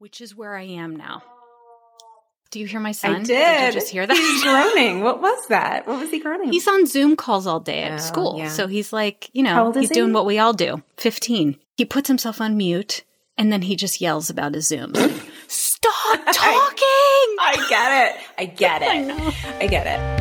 which is where I am now. Do you hear my son? I did. Did you just hear that? He's groaning. What was that? What was he groaning? He's on Zoom calls all day at school. Yeah. So he's like, How old is he's he? doing what we all do. 15. He puts himself on mute and then he just yells about his Zooms. Stop talking! I get it. I get it. I know. I get it.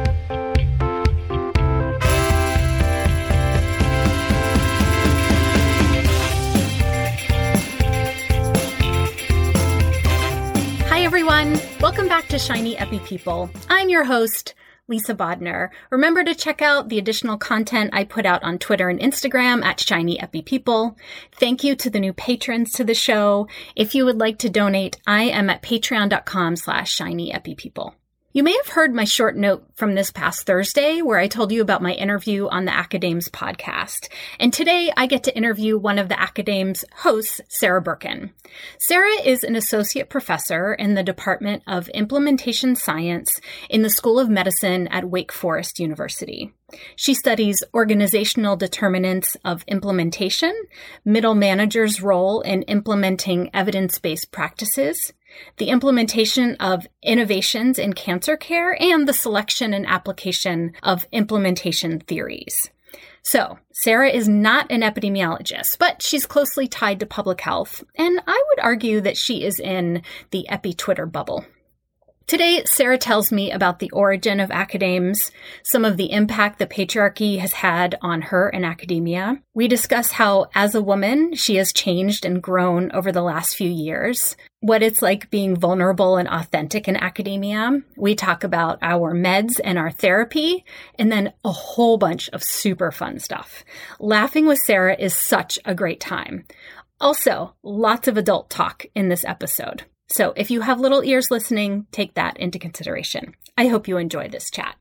Hi, everyone. Welcome back to Shiny Epi People. I'm your host, Lisa Bodner. Remember to check out the additional content I put out on Twitter and Instagram at Shiny Epi People. Thank you to the new patrons to the show. If you would like to donate, I am at patreon.com/ShinyEpiPeople. You may have heard my short note from this past Thursday where I told you about my interview on the Academes podcast. And today I get to interview one of the Academes hosts, Sarah Birkin. Sarah is an associate professor in the Department of Implementation Science in the School of Medicine at Wake Forest University. She studies organizational determinants of implementation, middle managers' role in implementing evidence-based practices, the implementation of innovations in cancer care, and the selection and application of implementation theories. So, Sarah is not an epidemiologist, but she's closely tied to public health, and I would argue that she is in the epi-Twitter bubble. Today, Sarah tells me about the origin of Academes, some of the impact the patriarchy has had on her and academia. We discuss how, as a woman, she has changed and grown over the last few years, what it's like being vulnerable and authentic in academia. We talk about our meds and our therapy, and then a whole bunch of super fun stuff. Laughing with Sarah is such a great time. Also, lots of adult talk in this episode. So if you have little ears listening, take that into consideration. I hope you enjoy this chat.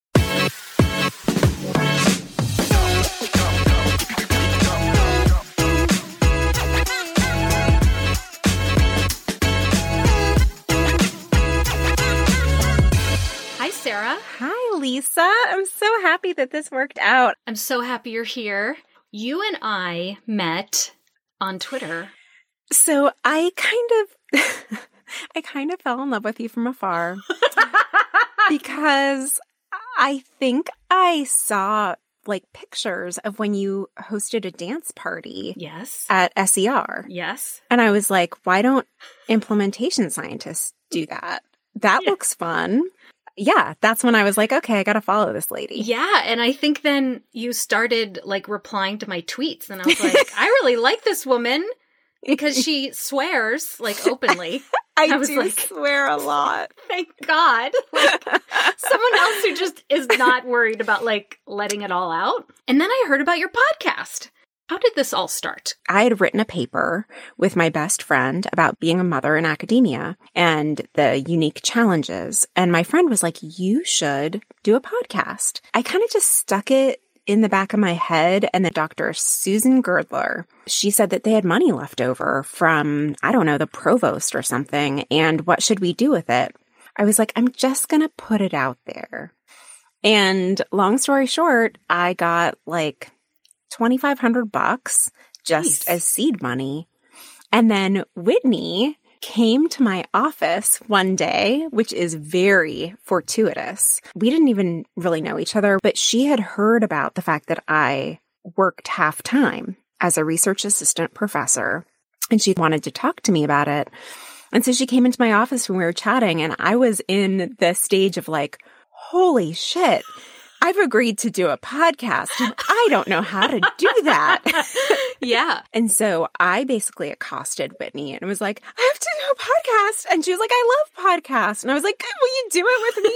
Hi, Sarah. Hi, Lisa. I'm so happy that this worked out. I'm so happy you're here. You and I met on Twitter. So I kind of fell in love with you from afar because I think I saw like pictures of when you hosted a dance party. Yes. At SER. Yes. And I was like, why don't implementation scientists do that? That looks fun. Yeah, that's when I was like, okay, I got to follow this lady. Yeah, and I think then you started like replying to my tweets and I was like, I really like this woman. Because she swears, like, openly. I was do like, swear a lot. Thank God. Like, someone else who just is not worried about, like, letting it all out. And then I heard about your podcast. How did this all start? I had written a paper with my best friend about being a mother in academia and the unique challenges. And my friend was like, you should do a podcast. I kind of just stuck it in the back of my head, and then Dr. Susan Girdler, she said that they had money left over from, I don't know, the provost or something, and what should we do with it? I was like, I'm just going to put it out there. And long story short, I got like $2,500 just as seed money. And then Whitney came to my office one day, which is very fortuitous. We didn't even really know each other, but she had heard about the fact that I worked half-time as a research assistant professor, and she wanted to talk to me about it. And so she came into my office when we were chatting, and I was in the stage of like, holy shit, I've agreed to do a podcast, and I don't know how to do that. Yeah. And so I basically accosted Whitney and was like, I have to do a podcast. And she was like, I love podcasts. And I was like, will you do it with me?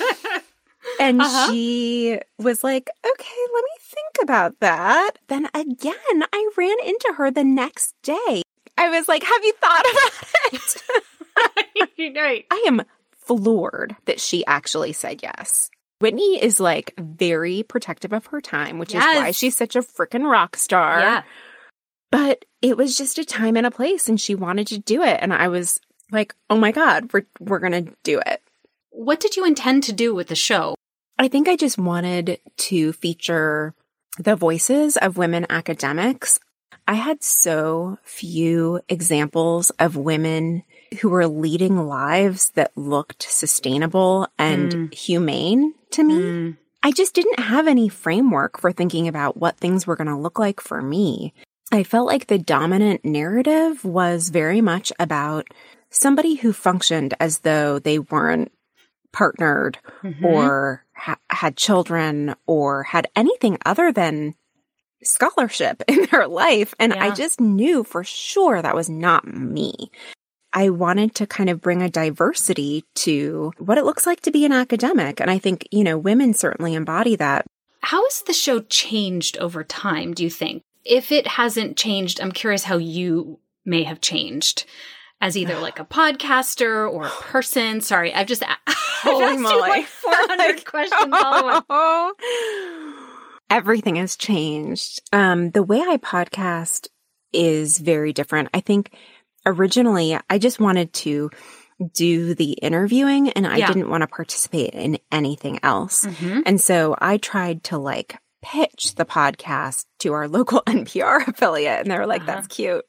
And she was like, okay, let me think about that. Then again, I ran into her the next day. I was like, have you thought about it? Right. I am floored that she actually said yes. Whitney is like very protective of her time, which is why she's such a freaking rock star. Yeah. But it was just a time and a place, and she wanted to do it. And I was like, oh my God, we're going to do it. What did you intend to do with the show? I think I just wanted to feature the voices of women academics. I had so few examples of women who were leading lives that looked sustainable and humane to me. I just didn't have any framework for thinking about what things were going to look like for me. I felt like the dominant narrative was very much about somebody who functioned as though they weren't partnered or had children or had anything other than scholarship in their life. And I just knew for sure that was not me. I wanted to kind of bring a diversity to what it looks like to be an academic. And I think, women certainly embody that. How has the show changed over time, do you think? If it hasn't changed, I'm curious how you may have changed as either like a podcaster or a person. Sorry, I've just Holy moly. Like 400 questions all at once. Everything has changed. The way I podcast is very different. I think originally I just wanted to do the interviewing and I didn't want to participate in anything else. And so I tried to pitch the podcast to our local NPR affiliate and they were like, that's cute.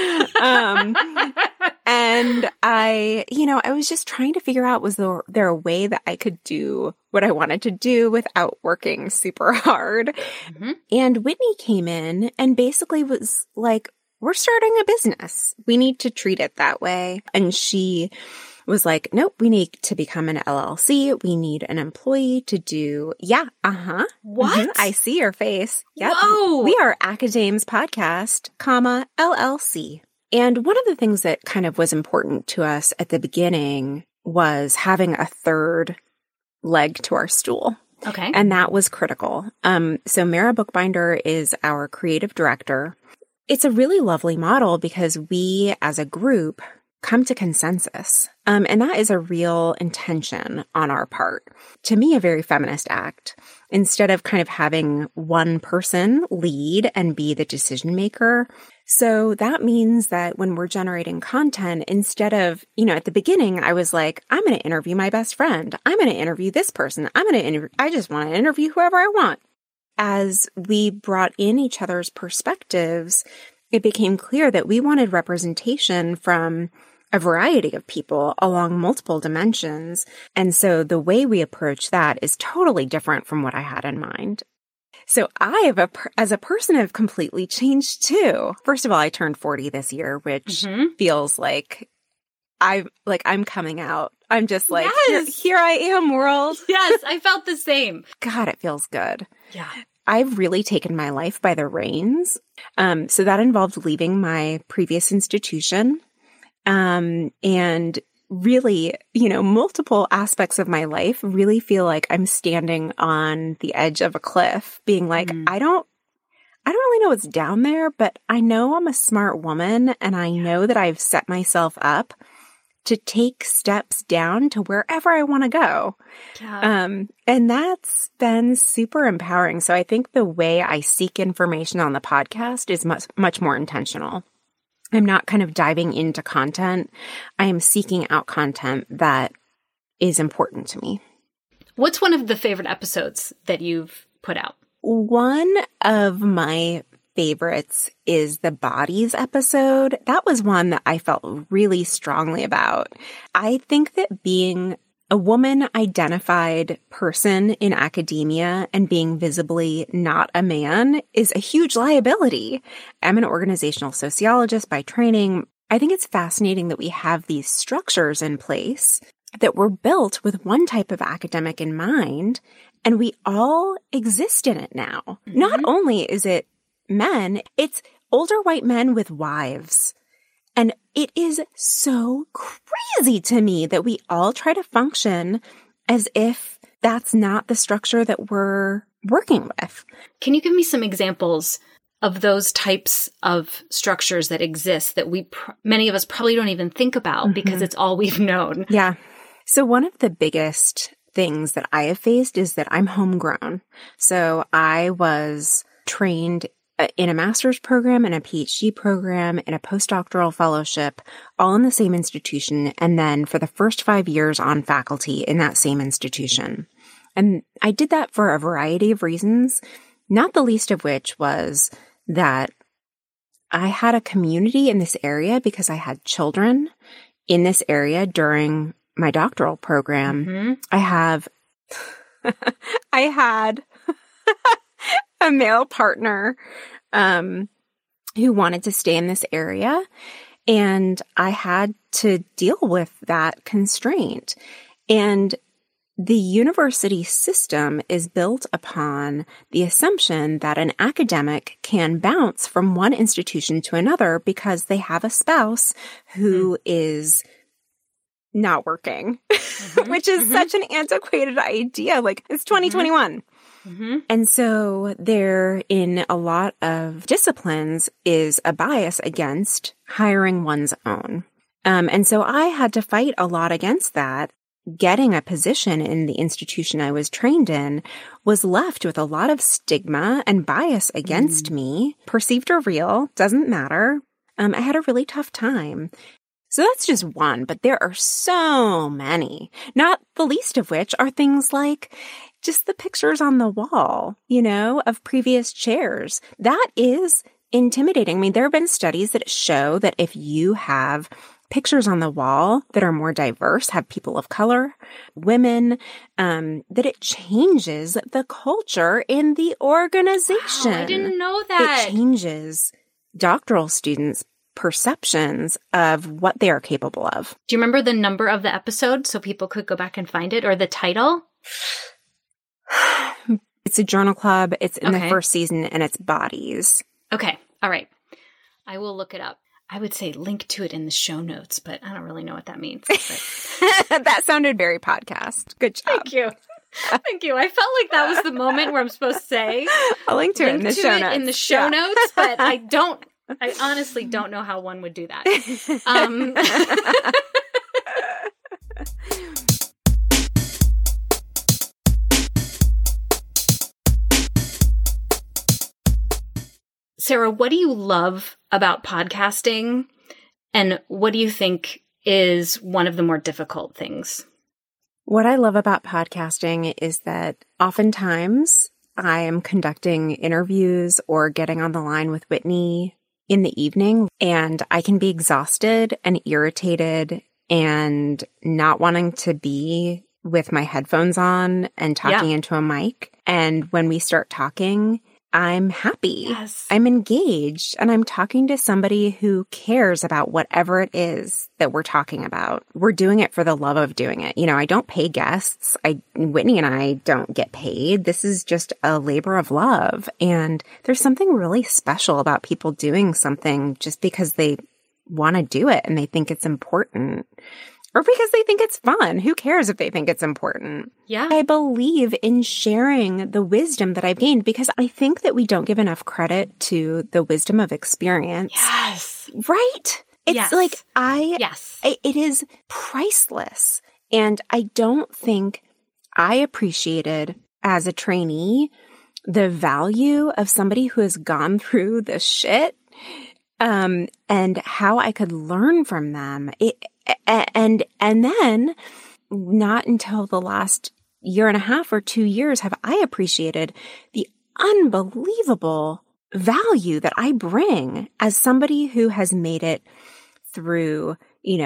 And I was just trying to figure out, was there a way that I could do what I wanted to do without working super hard? And Whitney came in and basically was like, we're starting a business. We need to treat it that way. And she was like, nope, we need to become an LLC. We need an employee to do, What? I see your face. Yep. Whoa. We are Acadames Podcast, LLC. And one of the things that kind of was important to us at the beginning was having a third leg to our stool. Okay. And that was critical. So Mara Bookbinder is our creative director. It's a really lovely model because we as a group come to consensus. And that is a real intention on our part. To me, a very feminist act. Instead of kind of having one person lead and be the decision maker. So that means that when we're generating content, instead of, at the beginning, I was like, I'm going to interview my best friend. I'm going to interview this person. I just want to interview whoever I want. As we brought in each other's perspectives, it became clear that we wanted representation from a variety of people along multiple dimensions. And so the way we approach that is totally different from what I had in mind. So I as a person, have completely changed too. First of all, I turned 40 this year, which feels like I'm coming out. I'm just like, here I am, world. Yes, I felt the same. God, it feels good. Yeah. I've really taken my life by the reins. So that involved leaving my previous institution. And really, multiple aspects of my life really feel like I'm standing on the edge of a cliff, being like, I don't really know what's down there, but I know I'm a smart woman and I know that I've set myself up to take steps down to wherever I want to go. Yeah. And that's been super empowering. So I think the way I seek information on the podcast is much more intentional. I'm not kind of diving into content. I am seeking out content that is important to me. What's one of the favorite episodes that you've put out? One of my favorites is the bodies episode. That was one that I felt really strongly about. I think that being a woman-identified person in academia and being visibly not a man is a huge liability. I'm an organizational sociologist by training. I think it's fascinating that we have these structures in place that were built with one type of academic in mind, and we all exist in it now. Not only is it men, it's older white men with wives. And it is so crazy to me that we all try to function as if that's not the structure that we're working with. Can you give me some examples of those types of structures that exist that many of us probably don't even think about because it's all we've known? Yeah. So one of the biggest things that I have faced is that I'm homegrown. So I was trained in a master's program and a PhD program and a postdoctoral fellowship, all in the same institution. And then for the first 5 years on faculty in that same institution. And I did that for a variety of reasons, not the least of which was that I had a community in this area because I had children in this area during my doctoral program. Mm-hmm. I had a male partner who wanted to stay in this area, and I had to deal with that constraint. And the university system is built upon the assumption that an academic can bounce from one institution to another because they have a spouse who is not working, which is such an antiquated idea. Like, it's 2021. And so there, in a lot of disciplines, is a bias against hiring one's own. And so I had to fight a lot against that. Getting a position in the institution I was trained in was left with a lot of stigma and bias against me, perceived or real, doesn't matter. I had a really tough time. So that's just one, but there are so many, not the least of which are things like just the pictures on the wall, of previous chairs. That is intimidating. I mean, there have been studies that show that if you have pictures on the wall that are more diverse, have people of color, women, that it changes the culture in the organization. Wow, I didn't know that. It changes doctoral students' perceptions of what they are capable of. Do you remember the number of the episode so people could go back and find it, or the title? It's a journal club. It's in the first season, and it's Bodies. Okay. All right. I will look it up. I would say link to it in the show notes, but I don't really know what that means. That sounded very podcast. Good job. Thank you. Thank you. I felt like that was the moment where I'm supposed to say I'll link to it in the show notes. In the show notes, but I honestly don't know how one would do that. Sarah, what do you love about podcasting, and what do you think is one of the more difficult things? What I love about podcasting is that oftentimes I am conducting interviews or getting on the line with Whitney in the evening, and I can be exhausted and irritated and not wanting to be with my headphones on and talking into a mic. And when we start talking, I'm happy. Yes. I'm engaged, and I'm talking to somebody who cares about whatever it is that we're talking about. We're doing it for the love of doing it. I don't pay guests. Whitney and I don't get paid. This is just a labor of love. And there's something really special about people doing something just because they want to do it and they think it's important. Or because they think it's fun. Who cares if they think it's important? Yeah. I believe in sharing the wisdom that I've gained because I think that we don't give enough credit to the wisdom of experience. Yes. Right? It's it is priceless. And I don't think I appreciated as a trainee the value of somebody who has gone through the shit, and how I could learn from them. And then not until the last year and a half or 2 years have I appreciated the unbelievable value that I bring as somebody who has made it through,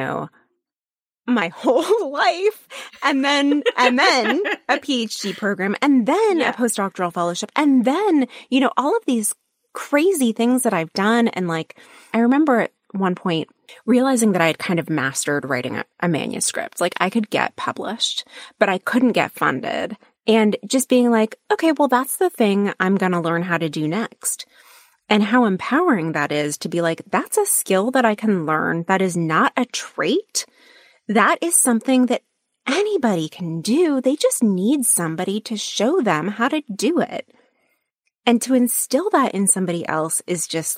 my whole life, and then a PhD program, and then a postdoctoral fellowship, and then, all of these crazy things that I've done. And I remember at one point realizing that I had kind of mastered writing a manuscript. I could get published, but I couldn't get funded. And just being like, okay, well, that's the thing I'm going to learn how to do next. And how empowering that is to be like, that's a skill that I can learn. That is not a trait. That is something that anybody can do. They just need somebody to show them how to do it. And to instill that in somebody else is just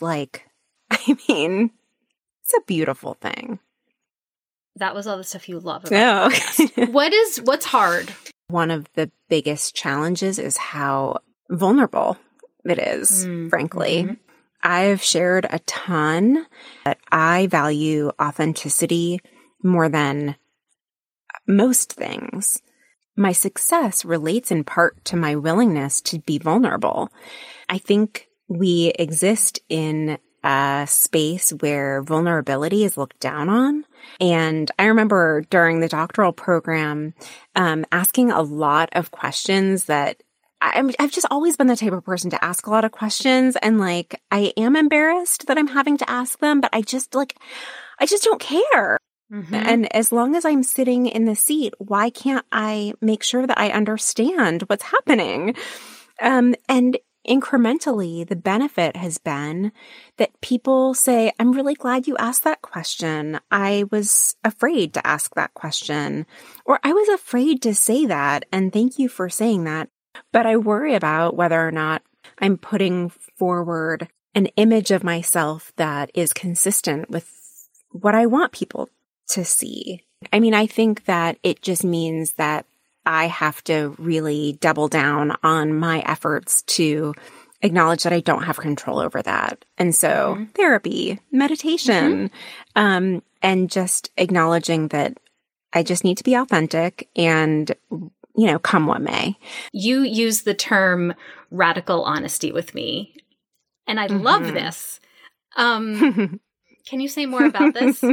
it's a beautiful thing. That was all the stuff you love about podcasts. What's hard? One of the biggest challenges is how vulnerable it is, frankly. Mm-hmm. I've shared a ton, but I value authenticity more than most things. My success relates in part to my willingness to be vulnerable. I think we exist in a space where vulnerability is looked down on. And I remember during the doctoral program, asking a lot of questions that I've just always been the type of person to ask a lot of questions. And like, I am embarrassed that I'm having to ask them, but I just don't care. Mm-hmm. And as long as I'm sitting in the seat, why can't I make sure that I understand what's happening? And incrementally, the benefit has been that people say, I'm really glad you asked that question. I was afraid to ask that question, or I was afraid to say that. And thank you for saying that. But I worry about whether or not I'm putting forward an image of myself that is consistent with what I want people to see. I mean, I think that it just means that I have to really double down on my efforts to acknowledge that I don't have control over that. And so therapy, meditation, and just acknowledging that I just need to be authentic and, you know, come what may. You use the term radical honesty with me, and I love this. Can you say more about this?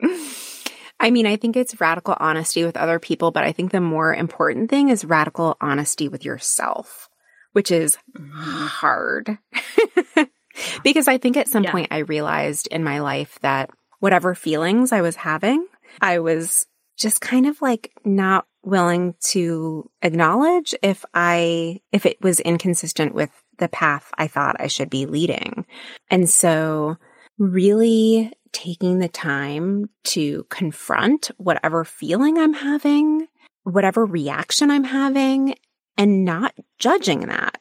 I mean, I think it's radical honesty with other people, but I think the more important thing is radical honesty with yourself, which is hard. Because I think at some point I realized in my life that whatever feelings I was having, I was just kind of like not willing to acknowledge if it was inconsistent with the path I thought I should be leading. And so really taking the time to confront whatever feeling I'm having, whatever reaction I'm having, and not judging that.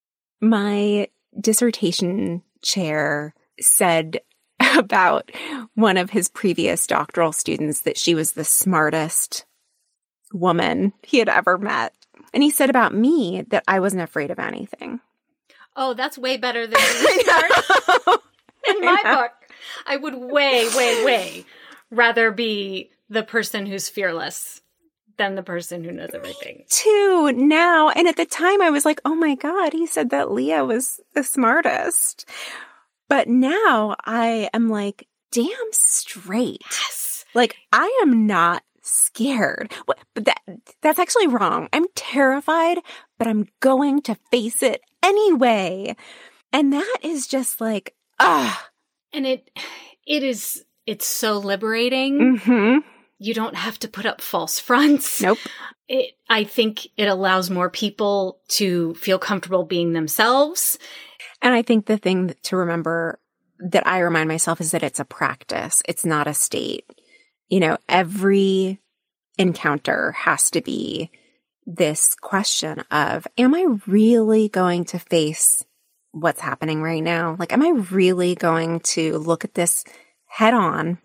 My dissertation chair said about one of his previous doctoral students that she was the smartest woman he had ever met. And he said about me that I wasn't afraid of anything. Oh, that's way better than being smart. In my book, I would way rather be the person who's fearless than the person who knows everything. Too now. And at the time I was like, oh my God, he said that Leah was the smartest. But now I am like, damn straight. Yes. Like, I am not scared. But that's actually wrong. I'm terrified, but I'm going to face it anyway. And that is just like, And it's so liberating. Mm-hmm. You don't have to put up false fronts. Nope. I think it allows more people to feel comfortable being themselves. And I think the thing to remember that I remind myself is that it's a practice. It's not a state. You know, every encounter has to be this question of, am I really going to face what's happening right now? Like, am I really going to look at this head on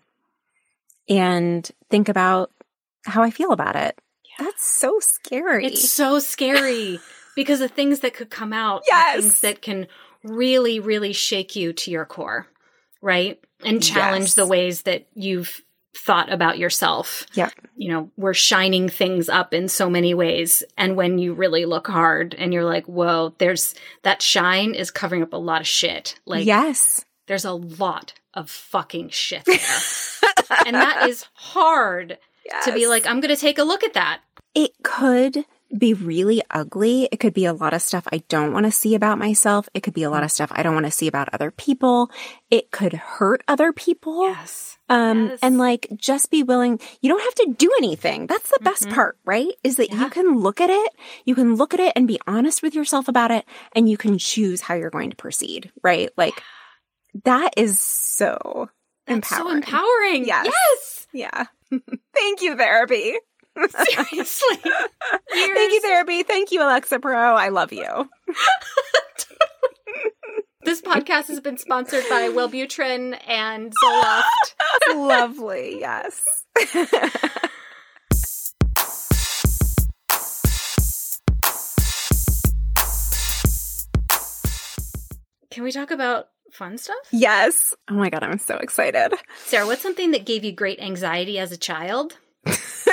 and think about how I feel about it? Yeah. That's so scary. It's so scary because the things that could come out are things that can really, really shake you to your core, right? And challenge the ways that you've thought about yourself. Yeah. You know, we're shining things up in so many ways. And when you really look hard and you're like, whoa, that shine is covering up a lot of shit. Like, there's a lot of fucking shit there. And that is hard to be like, I'm going to take a look at that. It could be really ugly. It could be a lot of stuff I don't want to see about myself. It could be a lot of stuff I don't want to see about other people. It could hurt other people. Yes. And like, just be willing. You don't have to do anything. That's the best part, right? Is that you can look at it. You can look at it and be honest with yourself about it. And you can choose how you're going to proceed, right? Like, that is so empowering. So empowering. Yes. Yeah. Thank you, therapy. Seriously. Thank you, therapy. Thank you, Alexa Pro. I love you. This podcast has been sponsored by Wellbutrin and Zoloft. Lovely. Yes. Can we talk about fun stuff? Yes. Oh my God, I'm so excited. Sarah, what's something that gave you great anxiety as a child?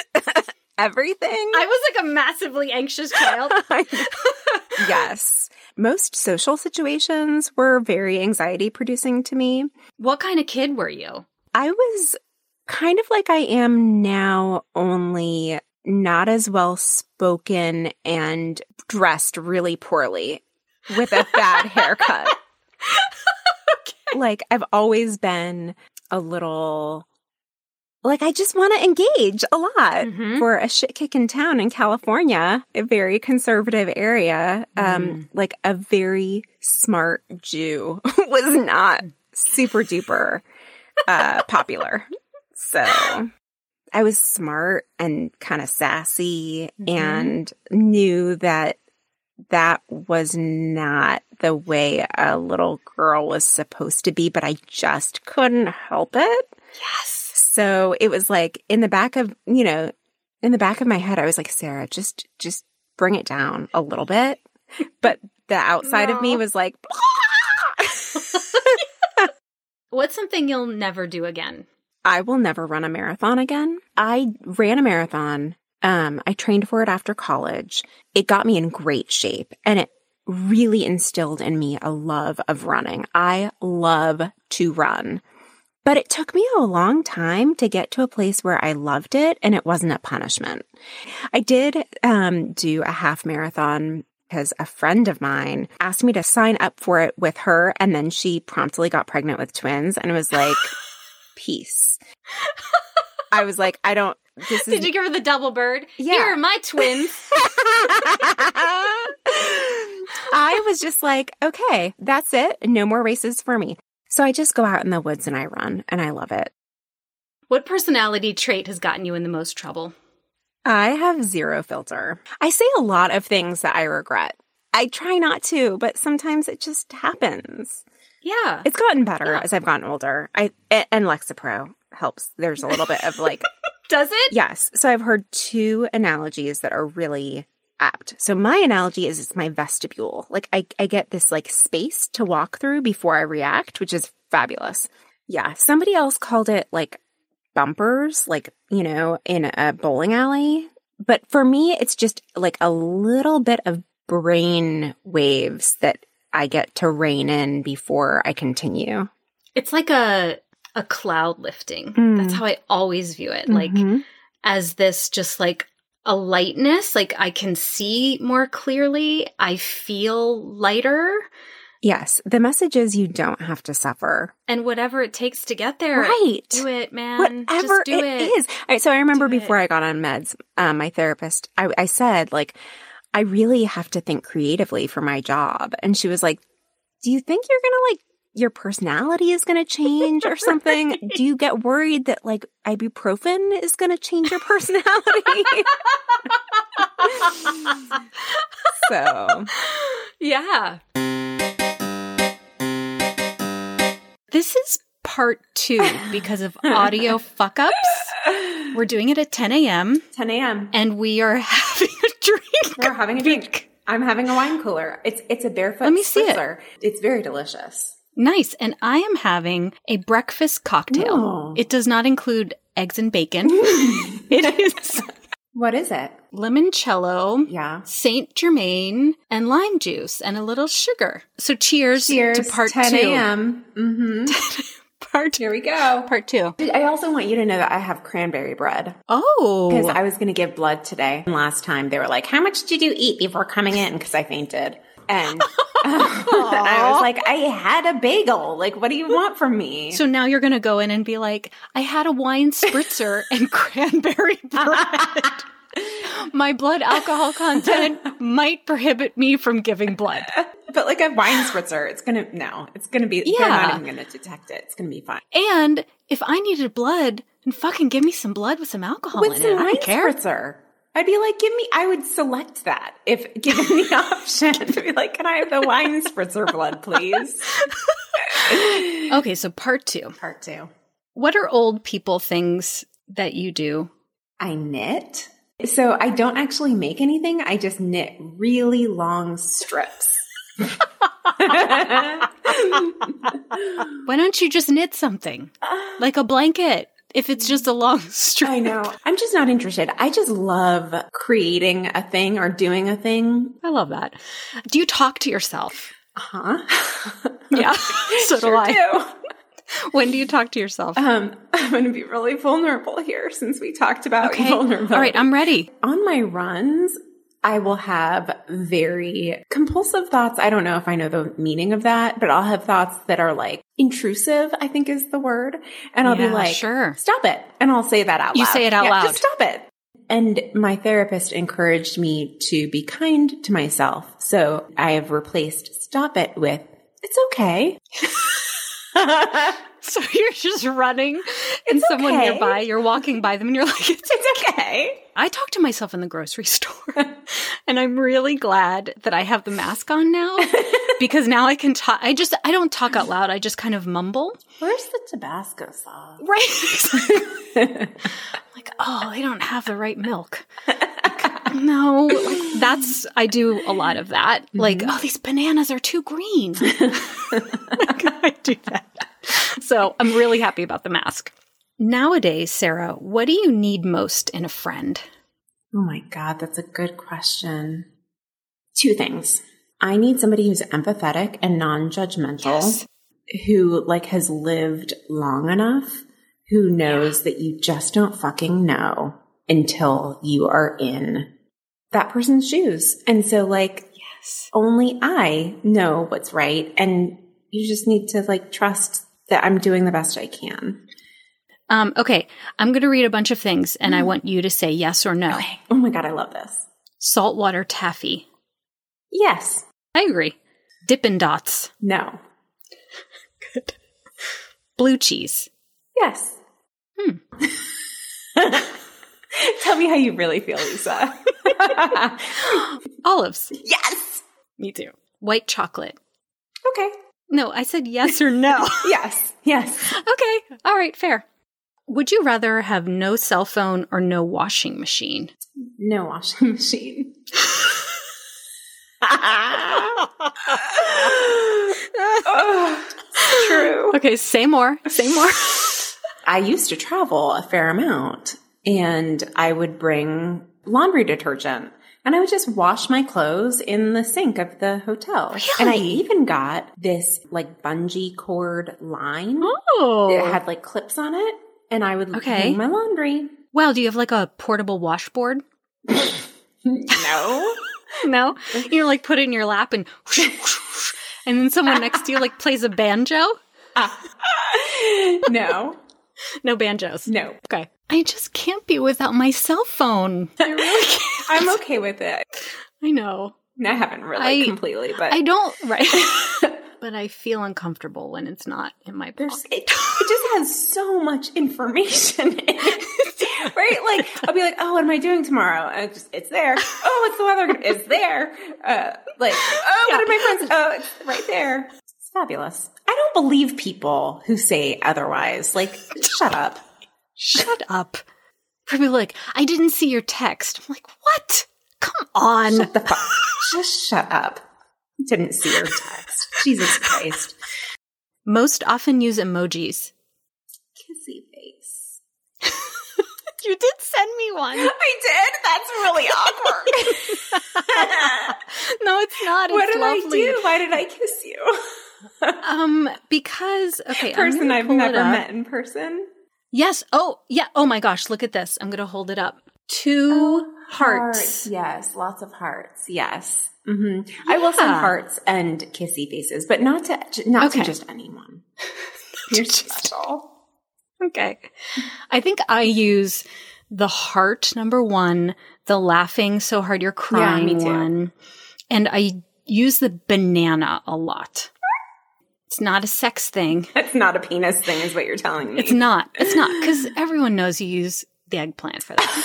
Everything. I was like a massively anxious child. Yes. most social situations were very anxiety producing to me. What kind of kid were you? I was kind of like I am now, only not as well spoken and dressed really poorly with a bad haircut. Okay. Like, I've always been a little, like, I just want to engage a lot for a shit-kicking town in California, a very conservative area. Like, a very smart Jew was not super duper popular. So I was smart and kind of sassy and knew that that was not the way a little girl was supposed to be, but I just couldn't help it. Yes. So it was like in the back of my head, I was like, Sarah, just bring it down a little bit. But the outside of me was like, What's something you'll never do again? I will never run a marathon again. I ran a marathon. I trained for it after college. It got me in great shape, and it really instilled in me a love of running. I love to run, but it took me a long time to get to a place where I loved it and it wasn't a punishment. I did do a half marathon because a friend of mine asked me to sign up for it with her, and then she promptly got pregnant with twins, and it was like, peace. I was like, Did you give her the double bird? Yeah. Here are my twins. I was just like, okay, that's it. No more races for me. So I just go out in the woods and I run, and I love it. What personality trait has gotten you in the most trouble? I have zero filter. I say a lot of things that I regret. I try not to, but sometimes it just happens. Yeah. It's gotten better as I've gotten older. And Lexapro helps. There's a little bit of like... Does it? Yes. So I've heard two analogies that are really apt. So my analogy is it's my vestibule. Like I get this like space to walk through before I react, which is fabulous. Yeah. Somebody else called it like bumpers, like, you know, in a bowling alley. But for me, it's just like a little bit of brain waves that I get to rein in before I continue. It's like a cloud lifting. That's how I always view it. Like as this just like a lightness, like I can see more clearly. I feel lighter. Yes. The message is you don't have to suffer. And whatever it takes to get there. Right. Do it, man. Whatever just do it is. All right, so I remember before I got on meds, my therapist, I said, like, I really have to think creatively for my job. And she was like, do you think you're going to like, your personality is going to change or something? Right. Do you get worried that like ibuprofen is going to change your personality? So, yeah. This is part 2 because of audio fuck-ups. We're doing it at 10 a.m. 10 a.m. And we are having a drink. We're having a drink. I'm having a wine cooler. It's a barefoot Let me see spritzer. It's very delicious. Nice. And I am having a breakfast cocktail. Oh. It does not include eggs and bacon. It is What is it? limoncello, Yeah. Saint Germain, and lime juice, and a little sugar. So cheers to part 10 2. a.m. Mm-hmm. Here we go. Part 2. I also want you to know that I have cranberry bread. Oh. Because I was going to give blood today. Last time they were like, how much did you eat before coming in? Because I fainted. And I was like, I had a bagel. Like, what do you want from me? So now you're going to go in and be like, I had a wine spritzer and cranberry bread. My blood alcohol content might prohibit me from giving blood. But like a wine spritzer, it's going to be, they're not even going to detect it. It's going to be fine. And if I needed blood, then fucking give me some blood with some alcohol in it. I don't care. Spritzer. I'd be like, I would select that if given the option to be like, can I have the wine spritzer blood, please? Okay, so part 2. Part 2. What are old people things that you do? I knit. So I don't actually make anything. I just knit really long strips. Why don't you just knit something? Like a blanket if it's just a long string. I know. I'm just not interested. I just love creating a thing or doing a thing. I love that. Do you talk to yourself? Uh-huh. Yeah. So Sure do I. do. When do you talk to yourself? I'm going to be really vulnerable here since we talked about Okay. vulnerability. All right. I'm ready. On my runs, I will have very compulsive thoughts. I don't know if I know the meaning of that, but I'll have thoughts that are like intrusive, I think is the word. And I'll be Yeah, like, sure. Stop it. And I'll say that out loud. You say it out Yeah, loud. Just stop it. And my therapist encouraged me to be kind to myself. So I have replaced stop it with it's okay. So you're just running and someone okay. nearby, you're walking by them and you're like, It's okay. I talk to myself in the grocery store and I'm really glad that I have the mask on now because now I can talk. I don't talk out loud. I just kind of mumble. Where's the Tabasco sauce? Right. Like, oh, they don't have the right milk. Like, no, like, I do a lot of that. Like, oh, these bananas are too green. I do that. So I'm really happy about the mask. Nowadays, Sarah, what do you need most in a friend? Oh my God, that's a good question. Two things. I need somebody who's empathetic and non-judgmental, Yes. who like has lived long enough, who knows that you just don't fucking know until you are in that person's shoes. And so like, Yes. only I know what's right. And you just need to like trust that I'm doing the best I can. Okay, I'm going to read a bunch of things, and I want you to say yes or no. Okay. Oh my God, I love this. Saltwater taffy. Yes. I agree. Dippin' Dots. No. Good. Blue cheese. Yes. Tell me how you really feel, Lisa. Olives. Yes. Me too. White chocolate. Okay. No, I said yes or no. Yes. Yes. Okay. All right. Fair. Would you rather have no cell phone or no washing machine? No washing machine. Oh, true. Okay. Say more. Say more. I used to travel a fair amount and I would bring laundry detergent and I would just wash my clothes in the sink of the hotel. Really? And I even got this like bungee cord line. Oh. It had like clips on it and I would hang my laundry. Wow. Do you have like a portable washboard? No. No? You like put it in your lap and and then someone next to you like plays a banjo? No. No banjos. No. Okay. I just can't be without my cell phone. I really can't. I'm okay with it. I know. I haven't really completely, but I don't, right. But I feel uncomfortable when it's not in my pocket. it just has so much information in it. Right? Like, I'll be like, oh, what am I doing tomorrow? And it's there. Oh, what's the weather? It's there. What are my friends? Oh, it's right there. It's fabulous. I don't believe people who say otherwise. Like, shut up. Shut up. Probably like, I didn't see your text. I'm like, what? Come on. Shut the fuck. Just shut up. Didn't see your text. Jesus Christ. Most often use emojis. Kissy face. You did send me one. I did? That's really awkward. No, it's not. It's What did lovely. I do? Why did I kiss you? Because, okay. Person I've never met in person. Yes. Oh, yeah. Oh my gosh. Look at this. I'm going to hold it up. Two hearts. Yes. Lots of hearts. Yes. Mm-hmm. I will send hearts and kissy faces, but not to just anyone. You're special. Okay. I think I use the heart number one, the laughing so hard you're crying me too. one, and I use the banana a lot. It's not a sex thing. It's not a penis thing is what you're telling me. It's not. It's not, because everyone knows you use the eggplant for that.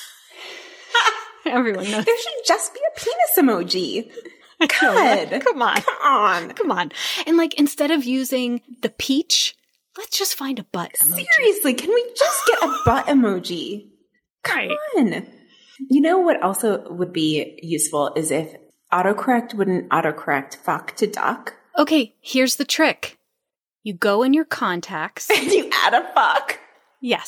Everyone knows. There should just be a penis emoji. God. Come on. Come on. Come on. And like, instead of using the peach, let's just find a butt emoji. Seriously, can we just get a butt emoji? Come on. You know what also would be useful is if autocorrect wouldn't autocorrect fuck to duck. Okay, here's the trick. You go in your contacts. And you add a fuck. Yes.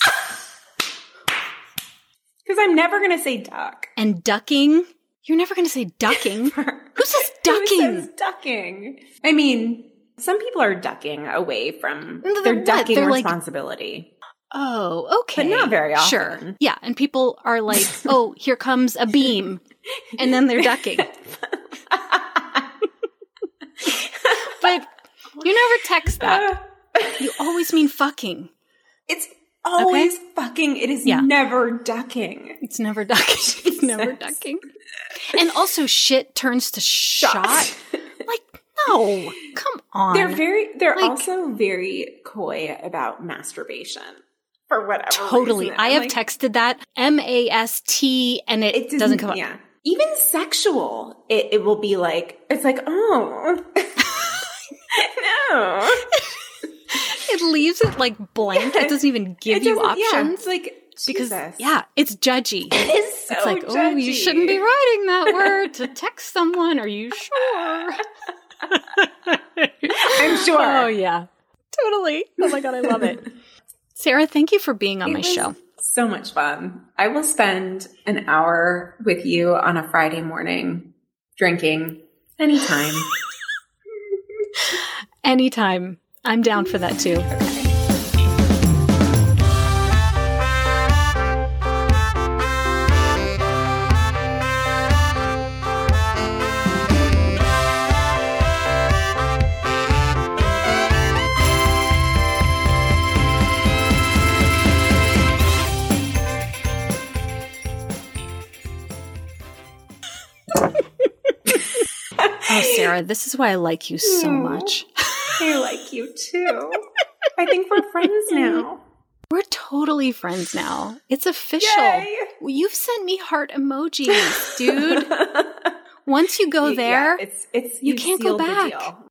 Because I'm never going to say duck. And ducking? You're never going to say ducking. Who says ducking? Who says ducking? I mean, some people are ducking away from They're ducking They're responsibility. Oh, okay. But not very often. Sure. Yeah, and people are like, oh, here comes a beam. And then they're ducking. But you never text that. You always mean fucking. It's always fucking. It is never ducking. It's never ducking. It's never ducking. And also shit turns to shot. Like, no. Come on. They're also very coy about masturbation. For whatever reason. I have texted that MAST and it doesn't come up. Yeah. Even sexual, it will be like, it's like, oh. No. It leaves it like blank. It doesn't even give you options. Yeah, it's like, because, Jesus. it's judgy. It is so It's like, judgy. oh, you shouldn't be writing that word to text someone. Are you sure? I'm sure. Oh, yeah. Totally. Oh my God, I love it. Sarah, thank you for being on my show. So much fun. I will spend an hour with you on a Friday morning drinking anytime. Anytime. I'm down for that too. Oh, Sarah, this is why I like you so much. I like you too. I think we're friends now. We're totally friends now. It's official. Yay. You've sent me heart emojis, dude. Once you go there, it's you can't go back.